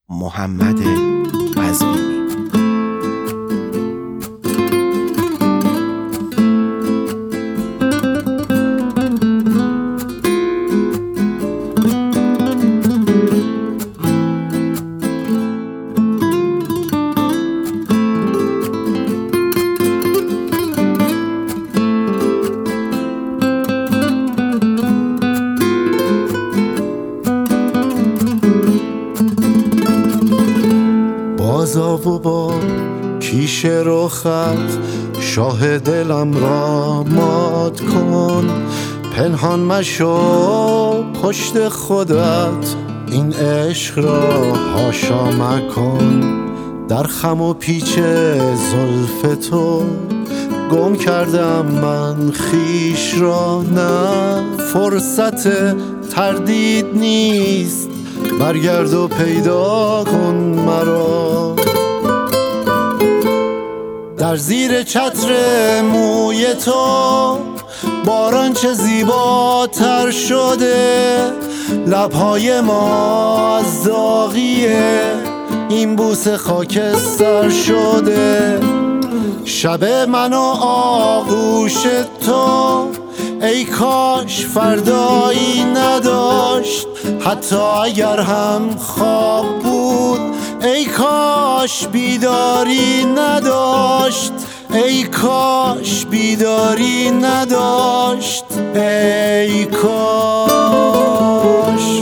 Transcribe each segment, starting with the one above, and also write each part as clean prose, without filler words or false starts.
محمد قزوینی. بازا و با کیش رخت شاه دلم را مات کن، پنهان مشو پشت خودت این عشق را حاشا مکن. در خم و پیچ زلف تو گم کردم من خویش را، نه فرصت تردید نیست، برگرد و پیدا کن مرا. در زیر چتر موی تو باران چه زیباتر شده، لبهای ما از داغیه این بوسه خاکستر شده. شب من و آغوش تو ای کاش فردایی نداشت، حتی اگر هم خواب بود ای کاش بیداری نداشت، ای کاش بیداری نداشت، ای کاش.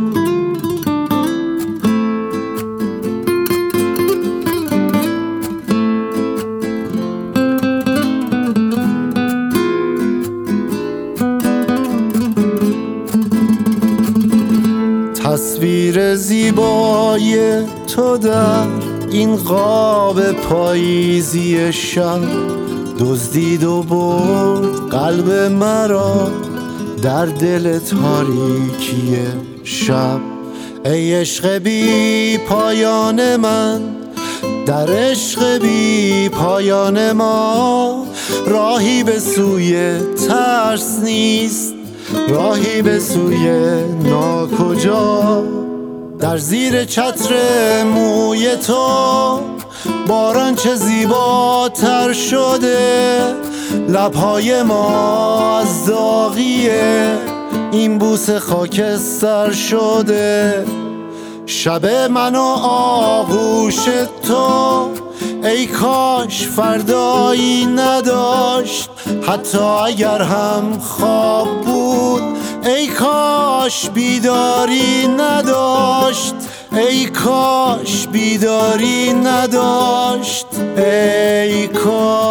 تصویر زیبای تو در این قاب پاییزی شب دزدید و برد قلب مرا در دل تاریکی شب. ای عشق بی پایان من، در عشق بی پایان ما راهی به سوی ترس نیست، راهی به سوی ناکجا. در زیر چتر موی تو باران چه زیباتر شده، لبهای ما از داغیه این بوسه خاکستر شده. شب من و آغوش تو ای کاش فردایی نداشت، حتی اگر هم خواب بود ای کاش بیداری نداشت، ای کاش بیداری نداشت، ای کاش.